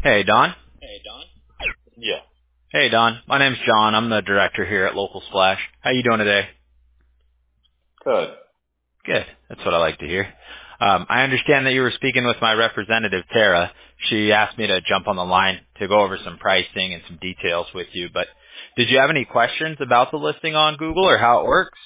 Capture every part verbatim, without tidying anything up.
Hey, Don. Yeah. Hey, Don. My name's John. I'm the director here at Local Splash. How you doing today? Good. Good. That's what I like to hear. Um, I understand that you were speaking with my representative, Tara. She asked me to jump on the line to go over some pricing and some details with you, but did you have any questions about the listing on Google or how it works?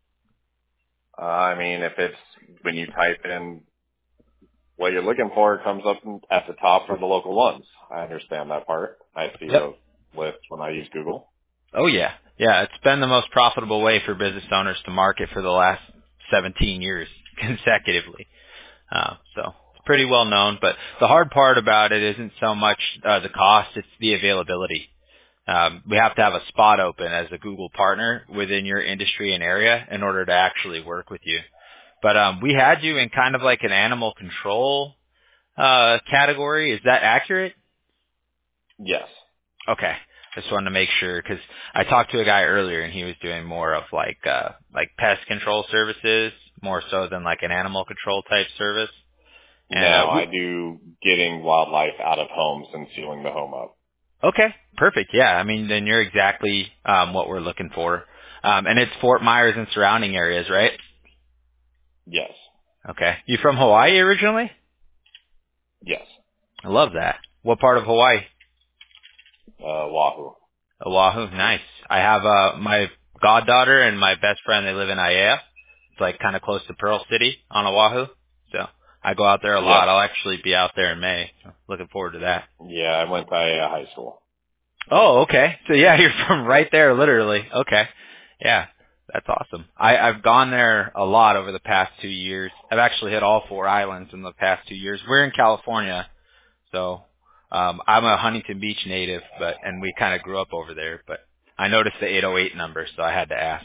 Uh, I mean, if it's when you type in what you're looking for, it comes up at the top for the local ones. I understand that part. I see Yep. those lists when I use Google. Oh, yeah. Yeah, it's been the most profitable way for business owners to market for the last seventeen years consecutively. Uh, so it's pretty well known, but the hard part about it isn't so much uh, the cost, it's the availability. Um, we have to have a spot open as a Google partner within your industry and area in order to actually work with you. But um, we had you in kind of like an animal control uh, category. Is that accurate? Yes. Okay. I just wanted to make sure because I talked to a guy earlier and he was doing more of like uh, like pest control services more so than like an animal control type service. And uh, No, we, I do getting wildlife out of homes and sealing the home up. okay, perfect. Yeah, I mean, then you're exactly um, what we're looking for. Um, and it's Fort Myers and surrounding areas, right? Yes. Okay. You from Hawaii originally? Yes. I love that. What part of Hawaii? Uh, Wahoo. Oahu. Nice. I have uh, my goddaughter and my best friend. They live in Aiea. It's like kind of close to Pearl City on Oahu. So I go out there a Yep. lot. I'll actually be out there in May. So looking forward to that. Yeah, I went to uh, high school. Oh, okay. So yeah, you're from right there, literally. Okay. Yeah, that's awesome. I, I've gone there a lot over the past two years. I've actually hit all four islands in the past two years. We're in California, so um, I'm a Huntington Beach native, but and we kind of grew up over there. But I noticed the eight oh eight number, so I had to ask.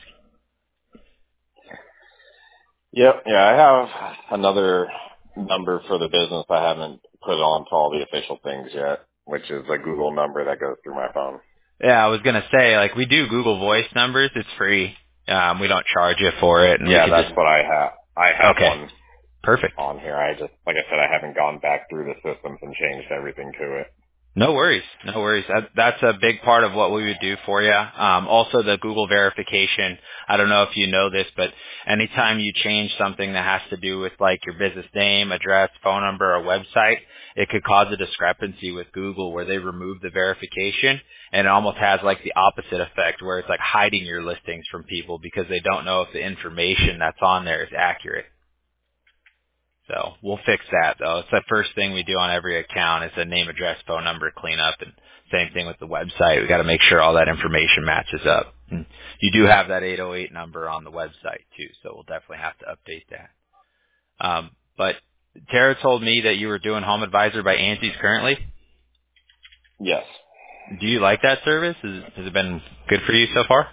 Yep. Yeah, I have another number for the business I haven't put on to all the official things yet, which is a Google number that goes through my phone. Yeah, I was gonna say like we do Google Voice numbers. It's free. Um, we don't charge you for it, and we Yeah, could that's just what I have. I have okay, one perfect. on here. I just, like I said, I haven't gone back through the systems and changed everything to it. No worries. No worries. That, that's a big part of what we would do for you. Um, also, the Google verification. I don't know if you know this, but anytime you change something that has to do with like your business name, address, phone number, or website, it could cause a discrepancy with Google where they remove the verification, and it almost has like the opposite effect where it's like hiding your listings from people because they don't know if the information that's on there is accurate. So we'll fix that though. It's the first thing we do on every account is a name, address, phone number cleanup, and same thing with the website. We got to make sure all that information matches up. And you do have that eight oh eight number on the website too, so we'll definitely have to update that. Um, but Tara told me that you were doing Home Advisor by Angie's currently. Yes. Do you like that service? Has, has it been good for you so far?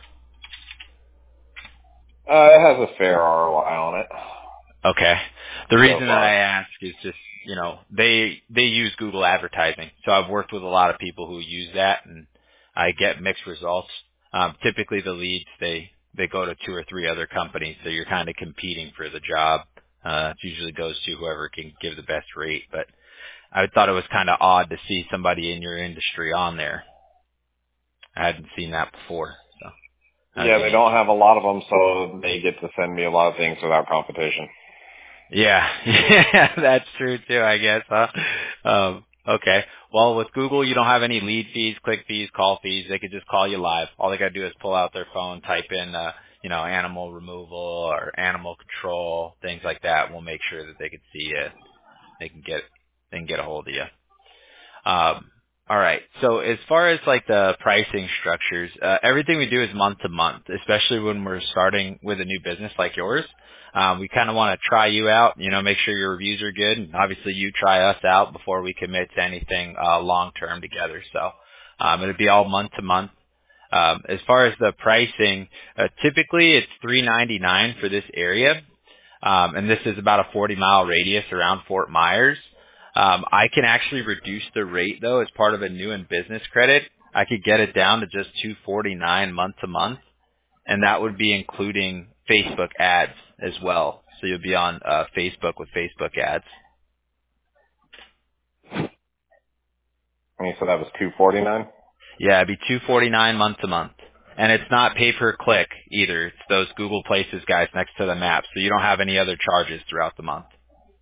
Uh, it has a fair R O I on it Okay. The so reason that I far. ask is just, you know, they they use Google advertising. So I've worked with a lot of people who use that and I get mixed results. Um, typically the leads they they go to two or three other companies, so you're kind of competing for the job. Uh, it usually goes to whoever can give the best rate, but I thought it was kind of odd to see somebody in your industry on there. I hadn't seen that before. So that was Yeah, they unique. don't have a lot of them, so they get to send me a lot of things without competition. Yeah, yeah, that's true too, I guess, huh? Um, okay. Well, with Google, you don't have any lead fees, click fees, call fees. They could just call you live. All they got to do is pull out their phone, type in, uh, you know, animal removal or animal control, things like that. We'll make sure that they can see you. They can get, they can get a hold of you. Um, all right. So as far as like the pricing structures, uh, everything we do is month to month, especially when we're starting with a new business like yours. Um, we kind of want to try you out, you know, make sure your reviews are good, and obviously you try us out before we commit to anything uh, long term together. So um, it'll be all month to month. Um, as far as the pricing, uh, typically it's three ninety-nine for this area, um, and this is about a forty mile radius around Fort Myers. Um, I can actually reduce the rate though as part of a new and business credit. I could get it down to just two forty-nine month to month, and that would be including Facebook ads as well. So you'll be on uh, Facebook with Facebook ads. And you said that was two forty-nine? Yeah, it'd be two forty-nine month to month. And it's not pay per click either. It's those Google Places guys next to the map, so you don't have any other charges throughout the month.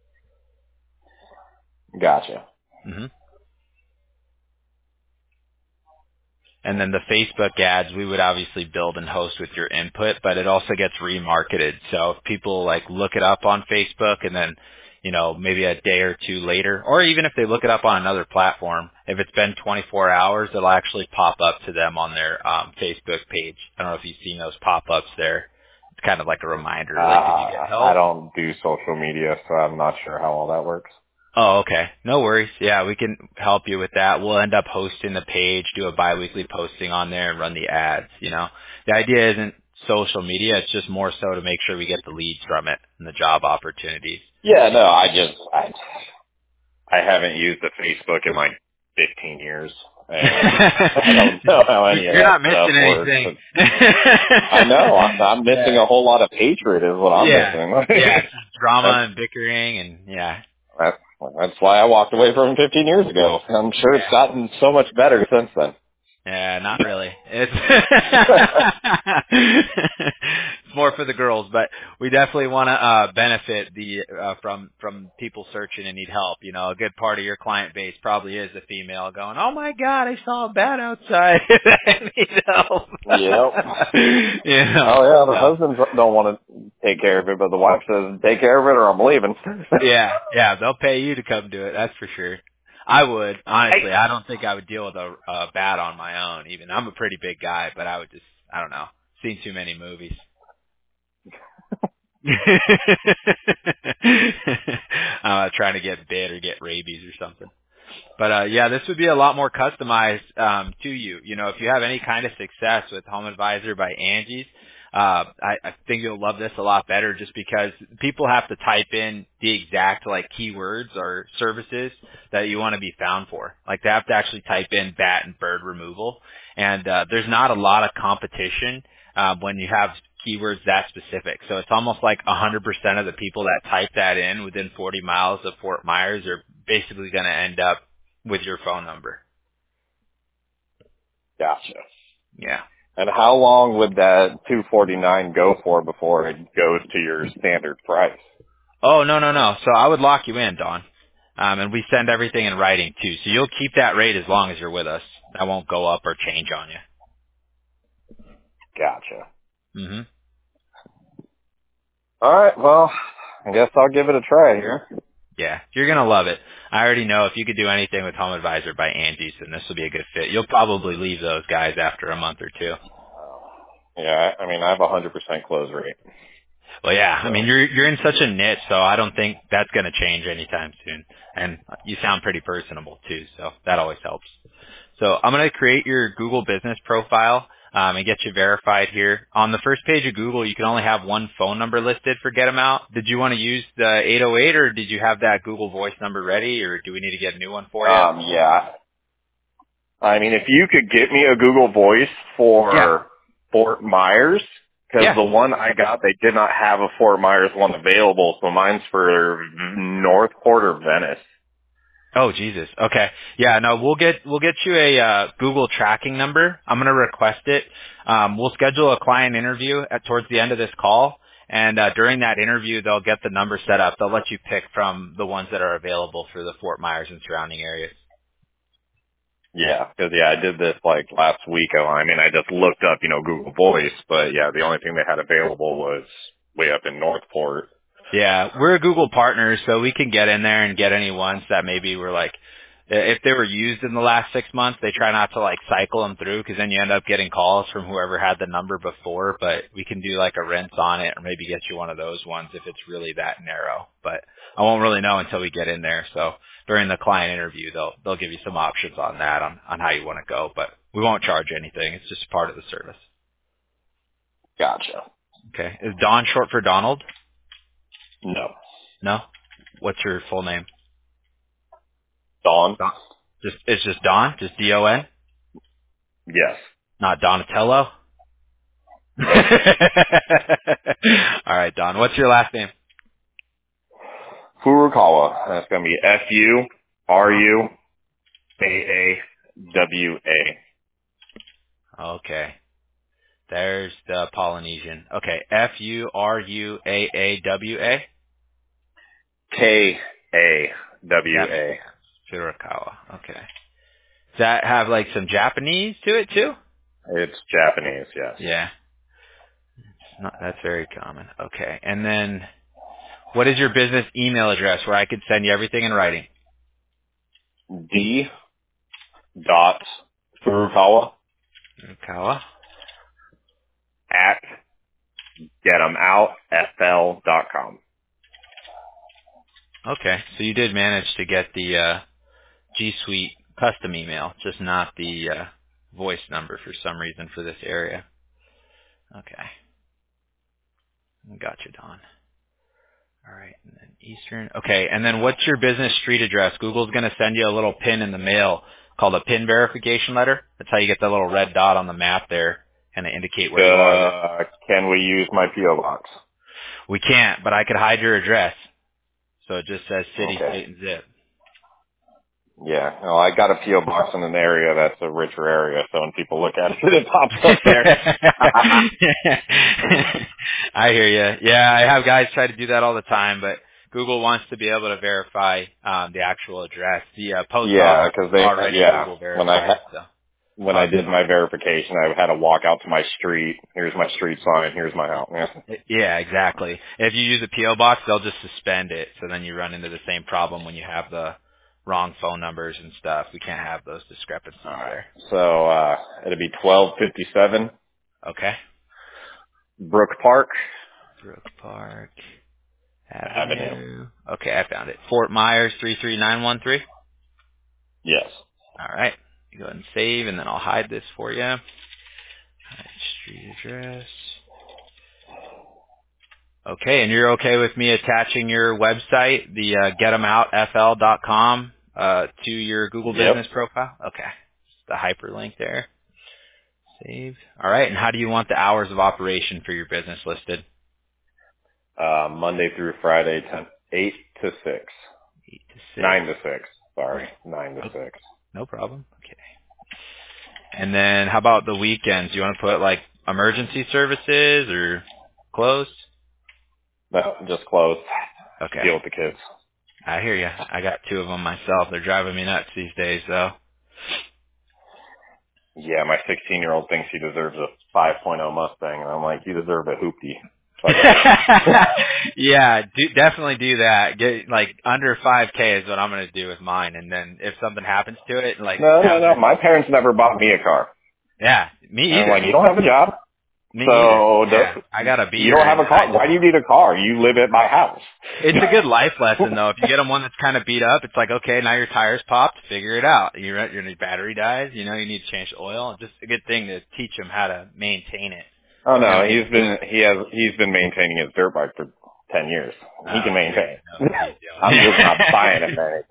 Gotcha. hmm And then the Facebook ads, we would obviously build and host with your input, but it also gets remarketed. So if people like look it up on Facebook and then, you know, maybe a day or two later, or even if they look it up on another platform, if it's been twenty-four hours, it'll actually pop up to them on their um, Facebook page. I don't know if you've seen those pop-ups there. It's kind of like a reminder, Uh, like, did you get help? I don't do social media, so I'm not sure how all that works. Oh, okay. No worries. Yeah, we can help you with that. We'll end up hosting the page, do a biweekly posting on there, and run the ads, you know. The idea isn't social media. It's just more so to make sure we get the leads from it and the job opportunities. Yeah, no, I just, I, I haven't used the Facebook in like fifteen years. And I don't know how any of You're that not stuff missing works. anything. I know. I'm, I'm missing Yeah. a whole lot of hatred is what I'm Yeah. missing. Yeah, it's just drama that's, and bickering and, yeah. that's, that's why I walked away from him fifteen years ago. I'm sure it's Yeah. gotten so much better since then. Yeah, not really. It's it's more for the girls, but we definitely want to uh benefit the uh from from people searching and need help. You know, a good part of your client base probably is a female going, "Oh my God, I saw a bat outside. I need help." Yep. you know, Oh yeah, the so. husbands don't want to take care of it, but the wife says, "Take care of it, or I'm leaving." Yeah, yeah, they'll pay you to come do it. That's for sure. I would honestly. Hey. I don't think I would deal with a, a bat on my own. Even I'm a pretty big guy, but I would just. I don't know. Seen too many movies. uh, trying to get bit or get rabies or something. But uh yeah, this would be a lot more customized um to you. You know, if you have any kind of success with Home Advisor by Angie's, uh I, I think you'll love this a lot better just because people have to type in the exact like keywords or services that you want to be found for. Like they have to actually type in bat and bird removal. And uh there's not a lot of competition um when you have keywords that specific. So it's almost like one hundred percent of the people that type that in within forty miles of Fort Myers are basically going to end up with your phone number. Gotcha. Yeah. And how long would that two forty-nine go for before it goes to your standard price? Oh, no, no, no. So I would lock you in, Don. Um, and we send everything in writing too. So you'll keep that rate as long as you're with us. That won't go up or change on Gotcha. you. hmm All right. Well, I guess I'll give it a try here. Yeah. You're going to love it. I already know if you could do anything with Home Advisor by Angie's, then this will be a good fit. You'll probably leave those guys after a month or two. Yeah, I mean, I have a hundred percent close rate. Well, yeah. I So mean, you're you're in such a niche, so I don't think that's going to change anytime soon. And you sound pretty personable too, so that always helps. So I'm going to create your Google business profile um, and get you verified here. On the first page of Google, you can only have one phone number listed for Get 'em Out. Did you want to use the eight oh eight, or did you have that Google Voice number ready, or do we need to get a new one for you? Um, yeah. I mean, if you could get me a Google Voice Yeah. for Fort Myers, because Yeah. the one I got, they did not have a Fort Myers one available, so mine's for Northport or Venice. Oh Jesus. Okay. Yeah. No, we'll get we'll get you a uh, Google tracking number. I'm gonna request it. Um, we'll schedule a client interview at towards the end of this call, and uh, during that interview, they'll get the number set up. They'll let you pick from the ones that are available for the Fort Myers and surrounding areas. Yeah, because yeah, I did this like last week. I mean, I just looked up, you know, Google Voice, but yeah, the only thing they had available was way up in Northport. Yeah, we're a Google partner, so we can get in there and get any ones that maybe were like, if they were used in the last six months, they try not to like cycle them through because then you end up getting calls from whoever had the number before. But we can do like a rinse on it or maybe get you one of those ones if it's really that narrow. But I won't really know until we get in there. So during the client interview, they'll they'll give you some options on that on on how you want to go. But we won't charge anything. It's just part of the service. Gotcha. Okay. Is Don short for Donald? No. No. What's your full name? Dawn? Don. Just it's just Don, just D O N, Yes. not Donatello. Nope. All right, Don. What's your last name? Furukawa. That's going to be F U R U A A W A. Okay. There's the Polynesian. Okay. F U R U A A W A? K A W That makes A. sense. Furukawa. Okay. Does that have like some Japanese to it too? It's Japanese, yes. Yeah. It's not, that's very common. Okay. And then what is your business email address where I could send you everything in writing? D dot Furukawa Furukawa. at get 'em out F L dot com. Okay. So you did manage to get the uh, G Suite custom email, just not the uh, voice number for some reason for this area. Okay. Got you, Don. All right. And then Eastern. Okay. And then what's your business street address? Google's going to send you a little pin in the mail called a pin verification letter. That's how you get the little red dot on the map there and to indicate where you are. Uh, can we use my P O box? We can't, but I could hide your address. So it just says city, Okay. state, and zip. Yeah. Well, I got a P O box in an area that's a richer area, so when people look at it, it pops up there. I hear you. Yeah, I have guys try to do that all the time, but Google wants to be able to verify um, the actual address. The uh, post Yeah, office because they, already yeah, Google when I verified. ha- So. when I did my verification, I had to walk out to my street. Here's my street sign. Here's my house. Yeah. Yeah, exactly. If you use a P O box, they'll just suspend it, so then you run into the same problem when you have the wrong phone numbers and stuff. We can't have those discrepancies All right. there. So uh, it'll be twelve fifty-seven Okay. Brook Park Brook Park Avenue. Avenue. Okay, I found it. Fort Myers three three nine one three. Yes. All right. You go ahead and save, and then I'll hide this for you. Hide street address. Okay, and you're okay with me attaching your website, the uh, get em out F L dot com, uh, to your Google Yep. Business profile? Okay. The hyperlink there. Save. All right, and how do you want the hours of operation for your business listed? Uh, Monday through Friday, ten, eight to six. eight to six. nine to six. Sorry. nine to six. No problem. Okay. And then how about the weekends? You want to put like emergency services or closed? No, just closed. Okay. Deal with the kids. I hear you. I got two of them myself. They're driving me nuts these days, though. Yeah, my sixteen-year-old thinks he deserves a five point oh Mustang, and I'm like, you deserve a hoopty. Yeah, do, definitely do that. Get like under five K is what I'm going to do with mine, and then if something happens to it, like No, no, have no. it. My parents never bought me a car. Yeah, me And I'm either. like, you don't have a job, Me so either. Yeah, don't- I got a you don't beater. have a And car. I Why do you need a car? You live at my house. It's a good life lesson, though. If you get them one that's kind of beat up, it's like, okay, now your tires popped. Figure it out. Your your new battery dies. You know, you need to change the oil. Just a good thing to teach them how to maintain it. Oh no, And he's been he has he's been maintaining his dirt bike for ten years. He can oh, he maintain. knows what he's doing. I'm just not buying him anything.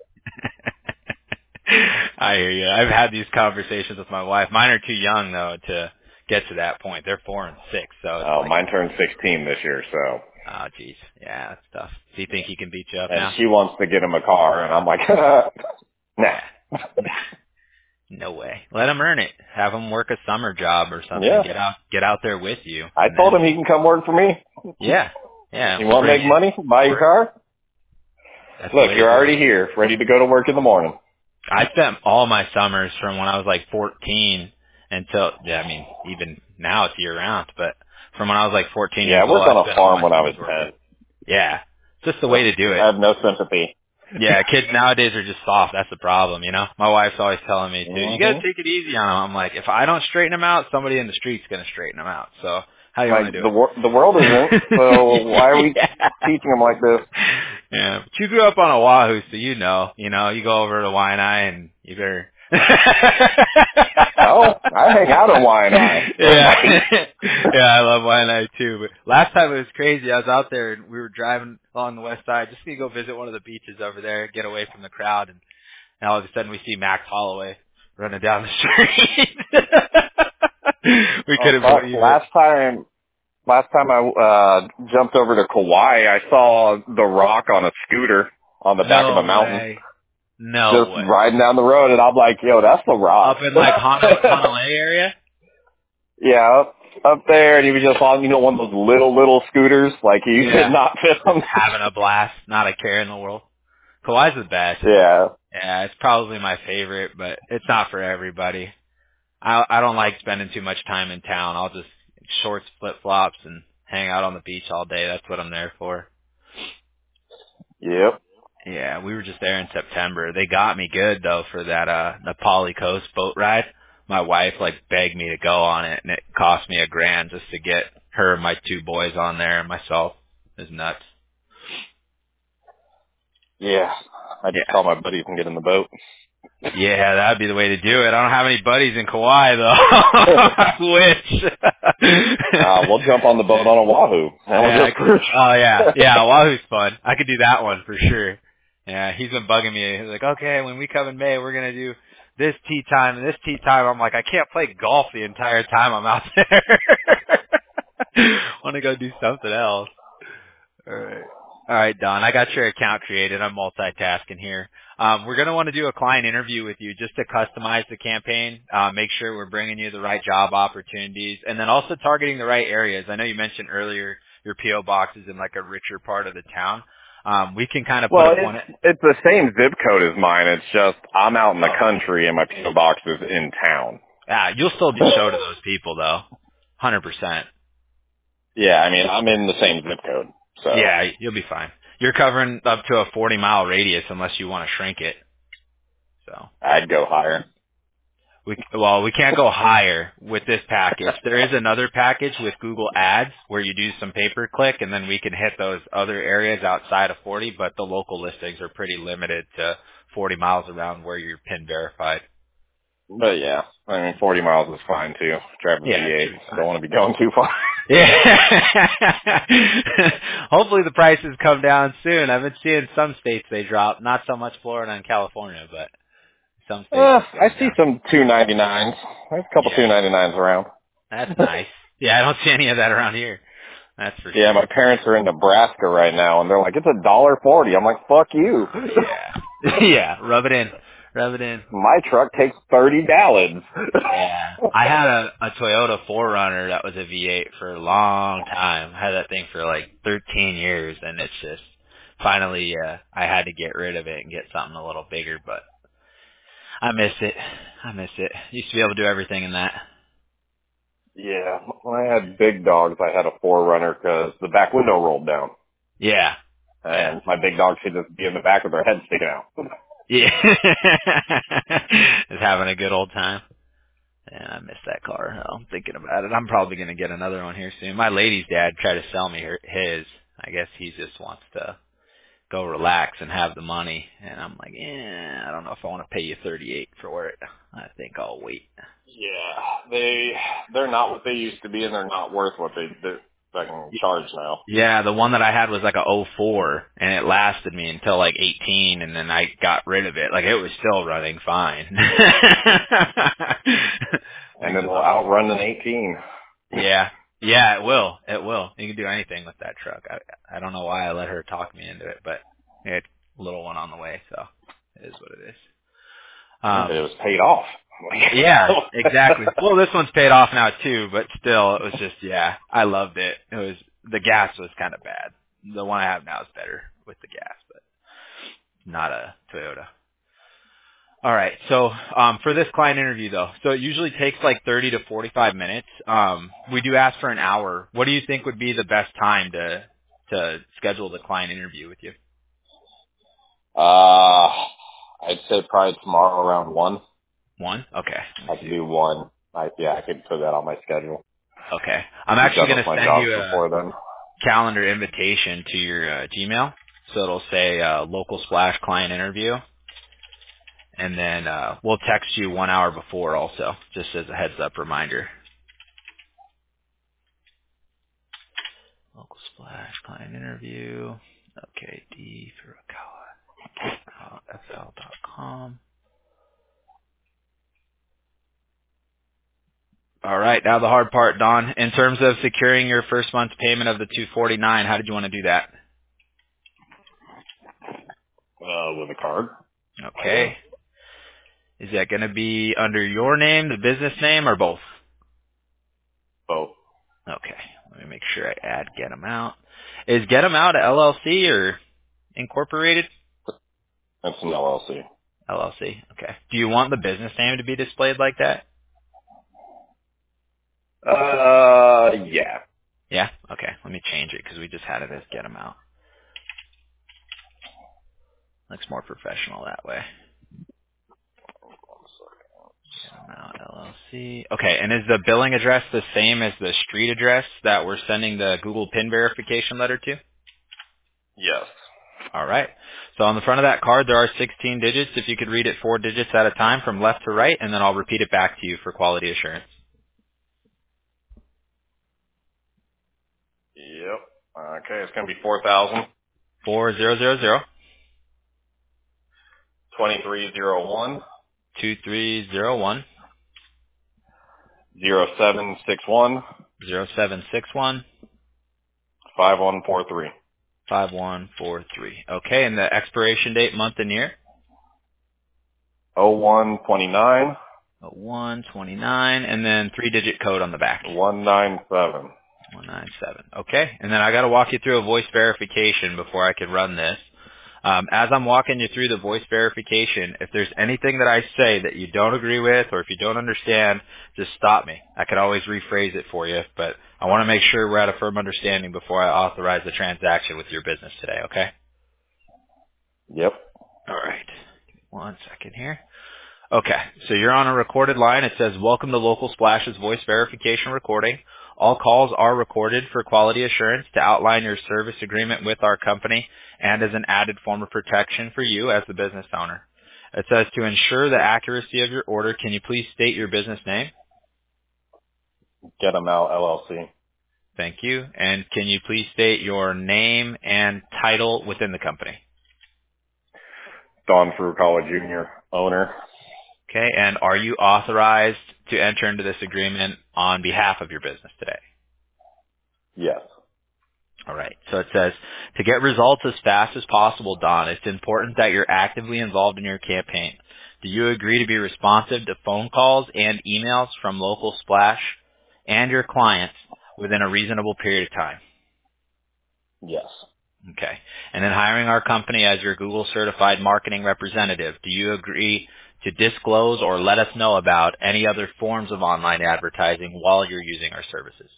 I hear you. I've had these conversations with my wife. Mine are too young though to get to that point. They're four and six, so it's Oh, like, mine turned sixteen this year, so. oh, geez, yeah, that's tough. Do you think he can beat you up And now? she wants to get him a car, and I'm like, nah. Yeah. Nah. No way. Let him earn it. Have him work a summer job or something. Yeah. Get out, get out there with you. I And told then, him he can come work for me. yeah, yeah. You We'll want to bring make you. money? Buy your car? That's the Look, way to you're do already it. here, ready to go to work in the morning. I spent all my summers from when I was like fourteen until, yeah, I mean, even now it's year round, but from when I was like fourteen Yeah, years I old, worked I on a spent all farm my when I was summers working. ten. Yeah. It's just the So way to do I it. have no sympathy. Yeah, kids nowadays are just soft. That's the problem, you know? My wife's always telling me, too, you gotta Mm-hmm. take it easy on them. I'm like, if I don't straighten them out, somebody in the street's gonna straighten them out. So, how do you want Like, to do the, it? wor- the world isn't, so why are we Yeah. teaching them like this? Yeah, but you grew up on Oahu, so you know. You know, you go over to Waianae and you better. Oh, I hang out in Waianae. There's my Yeah, beach. yeah, I love Waianae too. But last time it was crazy. I was out there and we were driving along the west side, just to go visit one of the beaches over there, get away from the crowd, and, and all of a sudden we see Max Holloway running down the street. We Oh, couldn't fuck. believe it. Last time, last time I uh jumped over to Kauai, I saw The Rock on a scooter on the back of a No mountain. way. No Just way. riding down the road, and I'm like, yo, that's the rock. Up in like Honolulu, Honolulu area? Yeah, up, up there, and he was just on, you know, one of those little, little scooters. Like, he Yeah. could not fit on. Having a blast, not a care in the world. Kauai's the best. Yeah. Yeah, it's probably my favorite, but it's not for everybody. I I don't like spending too much time in town. I'll just shorts, flip flops, and hang out on the beach all day. That's what I'm there for. Yep. Yeah, we were just there in September. They got me good though for that uh Nepali Coast boat ride. My wife like begged me to go on it, and it cost me a grand just to get her and my two boys on there and myself. It was nuts. Yeah. I just Yeah. call my buddies and get in the boat. Yeah, that'd be the way to do it. I don't have any buddies in Kauai though. I wish. uh, we'll jump on the boat on Oahu. And we'll Yeah, just cruise. oh yeah, yeah. Oahu's fun. I could do that one for sure. Yeah, he's been bugging me. He's like, okay, when we come in May, we're gonna do this tea time and this tea time. I'm like, I can't play golf the entire time I'm out there. Want to go do something else. All right. All right, Don. I got your account created. I'm multitasking here. Um, we're going to want to do a client interview with you just to customize the campaign, uh, make sure we're bringing you the right job opportunities, and then also targeting the right areas. I know you mentioned earlier your P O box is in like a richer part of the town. Um, we can kind of Well, put it's, one. it's the same zip code as mine. It's just I'm out in the country and my P O box is in town. Ah, you'll still be show to those people though, one hundred percent. Yeah, I mean, I'm in the same zip code. So Yeah, you'll be fine. You're covering up to a forty mile radius unless you want to shrink it. So. I'd go higher. We, well, we can't go higher with this package. There is another package with Google Ads where you do some pay per click, and then we can hit those other areas outside of forty, but the local listings are pretty limited to forty miles around where you're pin verified. But yeah, I mean, forty miles is fine too. Driving Yeah, V eight, should be fine. don't want to be going too far. Yeah. Hopefully the prices come down soon. I've been seeing some states they drop, not so much Florida and California, but some states Uh, it's I going see down. some two ninety-nines. There's a couple Yeah. two ninety-nines around. That's nice. Yeah, I don't see any of that around here. That's for Yeah, sure. my parents are in Nebraska right now, and they're like, it's a dollar forty. I'm like, fuck you. Yeah. Yeah. Rub it in. Rub it in. My truck takes thirty gallons. Yeah. I had a, a Toyota four runner that was a V eight for a long time. I had that thing for like thirteen years, and it's just finally uh I had to get rid of it and get something a little bigger, but I miss it. I miss it. Used to be able to do everything in that. Yeah, when I had big dogs, I had a four runner because the back window rolled down, Yeah. Yeah. and my big dogs could just be in the back with their head sticking out. Yeah. Just having a good old time. And I miss that car. I'm thinking about it. I'm probably going to get another one here soon. My lady's dad tried to sell me her, his. I guess he just wants to go relax and have the money. And I'm like, eh, I don't know if I want to pay you thirty-eight for it. I think I'll wait. Yeah, they they're not what they used to be, and they're not worth what they they fucking charge now. Yeah, the one that I had was like a oh four, and it lasted me until like eighteen, and then I got rid of it. Like it was still running fine. And Makes a it'll lot of outrun an eighteen. Yeah. Yeah, it will. It will. You can do anything with that truck. I I don't know why I let her talk me into it, but it had a little one on the way, so it is what it is. Um It was paid off. yeah, exactly. Well, this one's paid off now too, but still it was just yeah, I loved it. It was the gas was kind of bad. The one I have now is better with the gas, but not a Toyota. All right. So um, for this client interview, though, so it usually takes like thirty to forty-five minutes. Um, we do ask for an hour. What do you think would be the best time to to schedule the client interview with you? Uh, I'd say probably tomorrow around one. One? Okay. I can do one. I yeah, I can put that on my schedule. Okay. I'm Be actually done going with to my send jobs you a before then. calendar invitation to your uh, Gmail. So it'll say uh, local splash client interview. And then uh, we'll text you one hour before also, just as a heads up reminder. Local splash client interview. Okay, D Furukawa, F L dot com. All right, now the hard part, Don. In terms of securing your first month's payment of the two forty-nine, how did you want to do that? Uh, with a card. Okay. Is that going to be under your name, the business name, or both? Both. Okay. Let me make sure I add Get 'em Out. Is Get 'em Out a L L C or incorporated? It's an L L C. L L C. Okay. Do you want the business name to be displayed like that? Uh, yeah. Yeah? Okay. Let me change it because we just had it as Get 'em Out. Looks more professional that way. Get 'em Out L L C. Okay. And is the billing address the same as the street address that we're sending the Google PIN verification letter to? Yes. All right. So on the front of that card, there are sixteen digits. If you could read it four digits at a time from left to right, and then I'll repeat it back to you for quality assurance. Yep. Okay, it's going to be four thousand Four zero zero zero twenty-three zero one two three zero one zero seven six one zero seven six one five one four three five one four three. Okay, and the expiration date, month and year? oh one twenty-nine one twenty-nine, and then three-digit code on the back. one nine seven. one nine seven. Okay, and then I got to walk you through a voice verification before I can run this. Um, as I'm walking you through the voice verification, if there's anything that I say that you don't agree with or if you don't understand, just stop me. I could always rephrase it for you, but I want to make sure we're at a firm understanding before I authorize the transaction with your business today, okay? Yep. All right. Give me one second here. Okay, so you're on a recorded line. It says, welcome to Local Splash's voice verification recording. All calls are recorded for quality assurance to outline your service agreement with our company and as an added form of protection for you as the business owner. It says to ensure the accuracy of your order, can you please state your business name? Get 'em Out L L C. Thank you. And can you please state your name and title within the company? Don Furukawa Junior, owner. Okay, and are you authorized to enter into this agreement on behalf of your business today? Yes. All right. So it says, to get results as fast as possible, Don, it's important that you're actively involved in your campaign. Do you agree to be responsive to phone calls and emails from Local Splash and your clients within a reasonable period of time? Yes. Okay. And then hiring our company as your Google certified marketing representative, do you agree to disclose or let us know about any other forms of online advertising while you're using our services?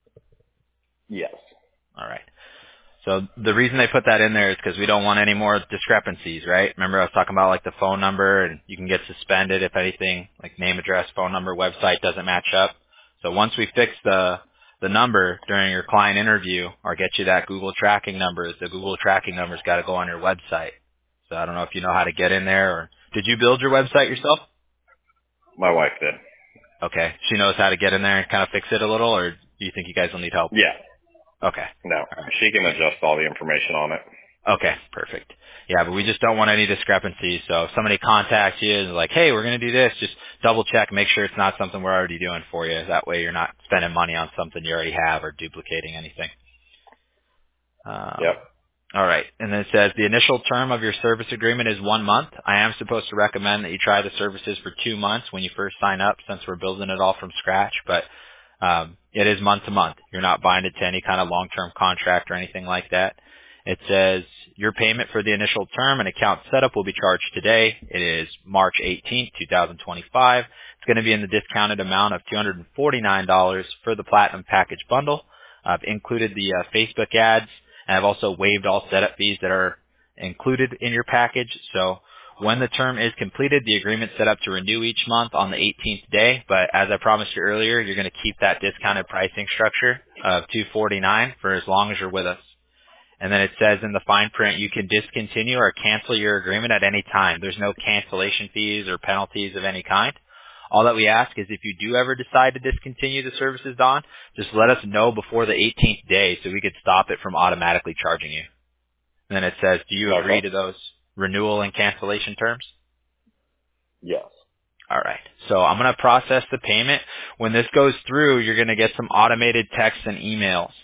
Yes. All right. So the reason they put that in there is because we don't want any more discrepancies, right? Remember I was talking about like the phone number, and you can get suspended if anything like name, address, phone number, website doesn't match up. So once we fix the the number during your client interview or get you that Google tracking number, the Google tracking number's got to go on your website. So I don't know if you know how to get in there, or did you build your website yourself? My wife did. Okay. She knows how to get in there and kind of fix it a little, or do you think you guys will need help? Yeah. Okay. No. All right. She can adjust all the information on it. Okay, perfect. Yeah, but we just don't want any discrepancies. So if somebody contacts you and is like, hey, we're going to do this, just double check, make sure it's not something we're already doing for you. That way you're not spending money on something you already have or duplicating anything. Um, Yep. all right. And then it says the initial term of your service agreement is one month. I am supposed to recommend that you try the services for two months when you first sign up since we're building it all from scratch. But um, it is month to month. You're not binded to any kind of long-term contract or anything like that. It says your payment for the initial term and account setup will be charged today. It is March eighteenth, twenty twenty-five. It's going to be in the discounted amount of two hundred forty-nine dollars for the Platinum Package Bundle. I've included the uh, Facebook ads, and I've also waived all setup fees that are included in your package. So when the term is completed, the agreement's set up to renew each month on the eighteenth day. But as I promised you earlier, you're going to keep that discounted pricing structure of two hundred forty-nine dollars for as long as you're with us. And then it says in the fine print, you can discontinue or cancel your agreement at any time. There's no cancellation fees or penalties of any kind. All that we ask is if you do ever decide to discontinue the services, Don, just let us know before the eighteenth day so we could stop it from automatically charging you. And then it says, do you agree Okay. to those renewal and cancellation terms? Yes. All right. So I'm going to process the payment. When this goes through, you're going to get some automated texts and emails.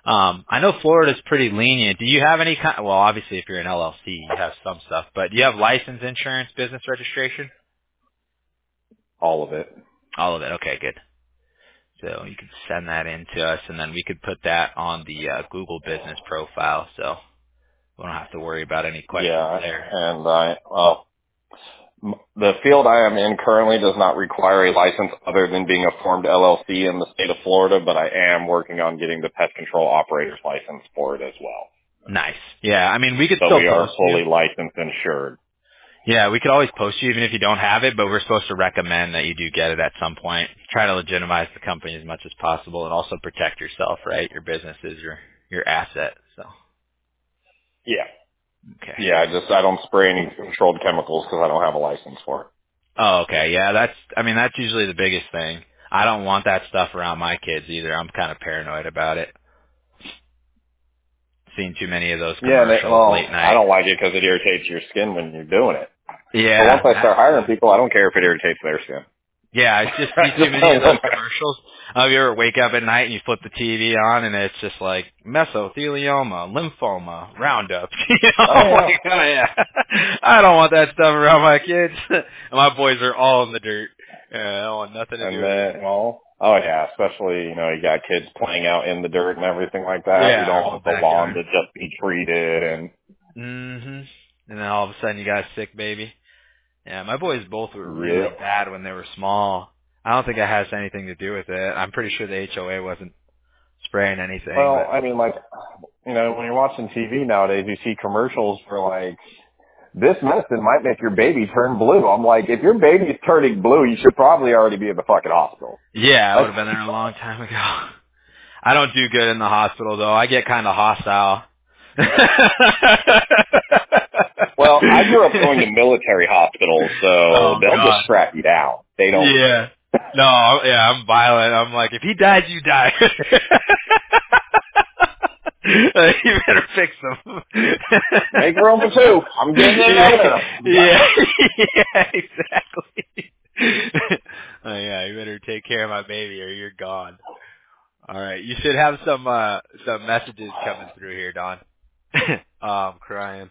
Um, I know Florida's pretty lenient. Do you have any kind? Well, obviously, if you're an L L C, you have some stuff. But do you have license, insurance, business registration? All of it. All of it. Okay, good. So you can send that in to us, and then we could put that on the uh, Google Business profile, so we don't have to worry about any questions Yeah, there. and I, well, m- the field I am in currently does not require a license other than being a formed L L C in the state of Florida, but I am working on getting the pest control operator's license for it as well. Nice. Yeah, I mean, we could So still we are post you. fully licensed and insured. Yeah, we could always post you even if you don't have it, but we're supposed to recommend that you do get it at some point. Try to legitimize the company as much as possible and also protect yourself, right? Your business is your, your asset, so. Yeah. Okay. Yeah, I just, I don't spray any controlled chemicals because I don't have a license for it. Oh, okay. Yeah, that's, I mean, that's usually the biggest thing. I don't want that stuff around my kids either. I'm kind of paranoid about it. Seen too many of those Yeah, and it, commercials well, late I night. don't like it because it irritates your skin when you're doing it. But once I Yeah. start hiring people, I don't care if it irritates their skin. Yeah, I just I see too just many of don't those want commercials. Oh, you ever wake up at night and you flip the T V on and it's just like mesothelioma, lymphoma, Roundup. You know, Oh I'm yeah. like, oh yeah, I don't want that stuff around my kids. And my boys are all in the dirt. Yeah, I don't want nothing to And do with it. then, well, oh yeah, especially, you know, you got kids playing out in the dirt and everything like that. We Yeah, our don't whole want the lawn backyard. to just be treated and Mhm. And then all of a sudden you got a sick baby. Yeah, my boys both were really yep. bad when they were small. I don't think it has anything to do with it. I'm pretty sure the H O A wasn't spraying anything, Well, but I mean, like, you know, when you're watching T V nowadays, you see commercials for like, this medicine might make your baby turn blue. I'm like, if your baby's turning blue, you should probably already be in the fucking hospital. yeah, I would Like, have been there a long time ago. I don't do good in the hospital though. I get kind of hostile. well, I grew up going to military hospitals, so Oh they'll just God. strap you down. They don't. Yeah. No, yeah, I'm violent. I'm like, if he dies, you die. Uh, you better fix him. Make room for two. I'm getting in yeah, there. yeah, yeah, exactly. Oh yeah, you better take care of my baby or you're gone. All right, you should have some uh some messages coming through here, Don. Oh, I'm crying.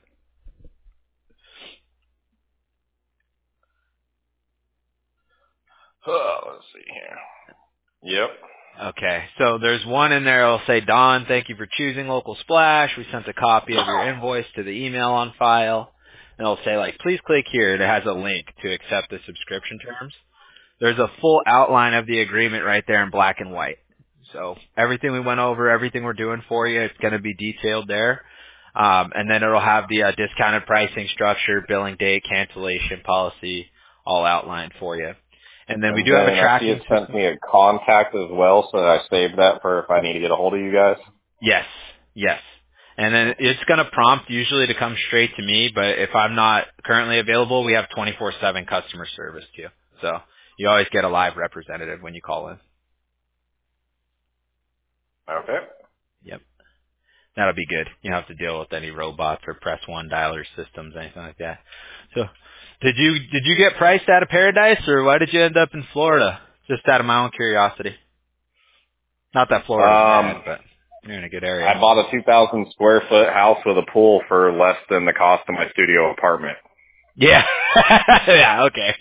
Oh, let's see here. Yep. Okay, so there's one in there that'll say, Don, thank you for choosing Local Splash. We sent a copy of your invoice to the email on file. And it'll say, like, please click here. And it has a link to accept the subscription terms. There's a full outline of the agreement right there in black and white. So everything we went over, everything we're doing for you, it's going to be detailed there. Um, and then it'll have the uh, discounted pricing structure, billing date, cancellation policy, all outlined for you. And then we And do have a then I see tracking it sent system. me a contact as well, so I saved that for if I need to get a hold of you guys. Yes, yes. And then it's going to prompt usually to come straight to me, but if I'm not currently available, we have twenty-four seven customer service too. So you always get a live representative when you call in. Okay. Yep. That'll be good. You don't have to deal with any robots or press one dialer systems, anything like that. So did you, did you get priced out of Paradise or why did you end up in Florida? Just out of my own curiosity. Not that Florida's bad, Um, but you're in a good I area. bought a two thousand square foot house with a pool for less than the cost of my studio apartment. Yeah. Yeah, okay.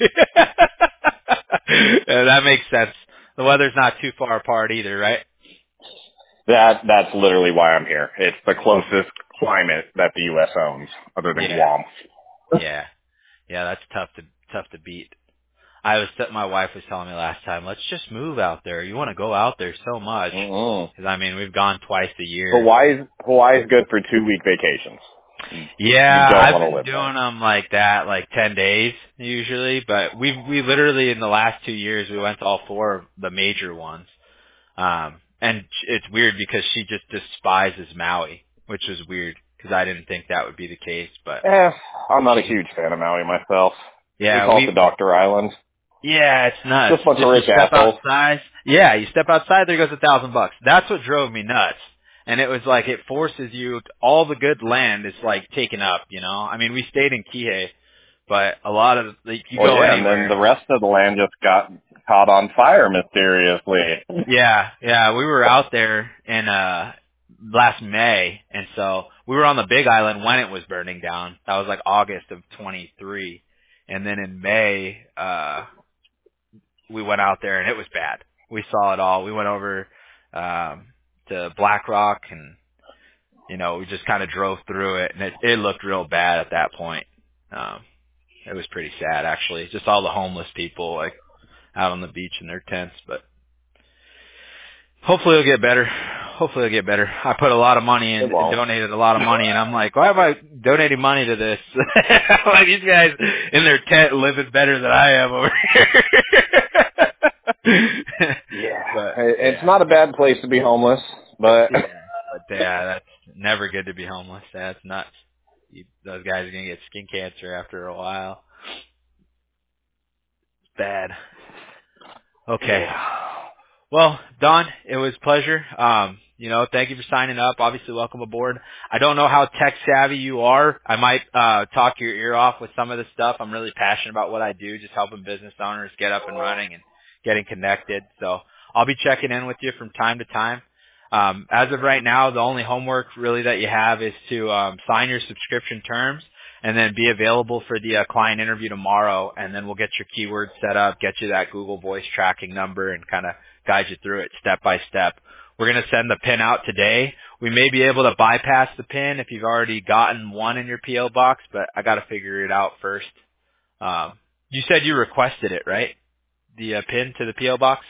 Yeah, that makes sense. The weather's not too far apart either, right? That that's literally why I'm here. It's the closest climate that the U S owns, other than Yeah. Guam. Yeah. Yeah, that's tough to tough to beat. I was my wife was telling me last time, let's just move out there. You want to go out there so much. Mm-mm. Cuz I mean, we've gone twice a year. Hawaii Hawaii's good for two week vacations. You Yeah, don't I've want to been live doing there. them like that, like ten days usually, but we we literally in the last two years we went to all four of the major ones. Um, and it's weird because she just despises Maui, which is weird because I didn't think that would be the case. But Eh, I'm not a she, huge fan of Maui myself. We yeah, call it we, the Doctor Island. yeah, it's nuts. Just a bunch of Just you rich step assholes. outside, yeah, you step outside, there goes a thousand bucks. That's what drove me nuts. And it was like it forces you. All the good land is like taken up. You know, I mean, we stayed in Kihei, but a lot of like you Well, go yeah, and then anywhere. the rest of the land just got caught on fire mysteriously. Yeah, yeah, we were out there in uh last May, and so we were on the Big Island when it was burning down. That was like August of twenty-three, and then in May, uh, we went out there and it was bad. We saw it all. We went over um, to Black Rock, and you know, we just kind of drove through it, and it, it looked real bad at that point. Um, it was pretty sad, actually. Just all the homeless people like out on the beach in their tents, but. Hopefully it'll get better. Hopefully it'll get better. I put a lot of money in, donated a lot of money, and I'm like, why am I donating money to this? Like these guys in their tent living better than I am over here. Yeah, but, it's yeah. not a bad place to be homeless, but yeah, but yeah, that's never good to be homeless. That's nuts. You, those guys are gonna get skin cancer after a while. It's bad. Okay. yeah. Well, Don, it was a pleasure. Um, you know, thank you for signing up. Obviously, welcome aboard. I don't know how tech savvy you are. I might uh talk your ear off with some of this stuff. I'm really passionate about what I do, just helping business owners get up and running and getting connected. So I'll be checking in with you from time to time. Um, as of right now, the only homework really that you have is to um, sign your subscription terms and then be available for the uh, client interview tomorrow, and then we'll get your keywords set up, get you that Google Voice tracking number, and kind of guide you through it step by step. We're going to send the pin out today. We may be able to bypass the pin if you've already gotten one in your P O box, but I got to figure it out first. Um, you said you requested it, right? The uh, pin to the P O box?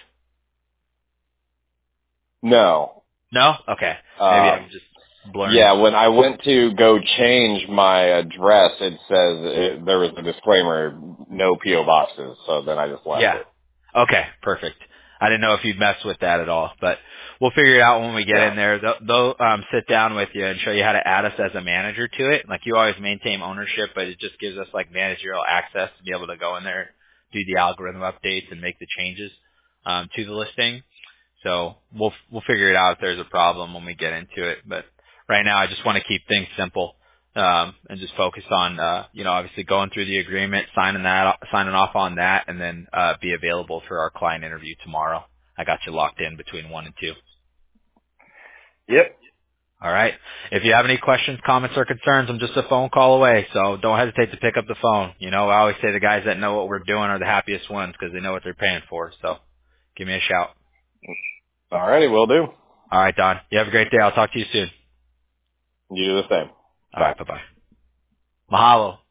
No. No? Okay. Maybe Um, I'm just blurring. yeah, when I went to go change my address, it says it, there was a disclaimer, no P O boxes, so then I just left Yeah. it. Okay, perfect. I didn't know if you'd mess with that at all, but we'll figure it out when we get Yeah. in there. They'll, they'll um, sit down with you and show you how to add us as a manager to it. Like you always maintain ownership, but it just gives us like managerial access to be able to go in there, do the algorithm updates, and make the changes um, to the listing. So we'll we'll figure it out if there's a problem when we get into it. But right now, I just want to keep things simple. Um, and just focus on, uh, you know, obviously going through the agreement, signing that, signing off on that, and then uh, be available for our client interview tomorrow. I got you locked in between one and two. Yep. All right. If you have any questions, comments, or concerns, I'm just a phone call away, so don't hesitate to pick up the phone. You know, I always say the guys that know what we're doing are the happiest ones because they know what they're paying for. So give me a shout. All righty, will do. All right, Don. You have a great day. I'll talk to you soon. You do the same. All Bye. right. Bye-bye. Mahalo.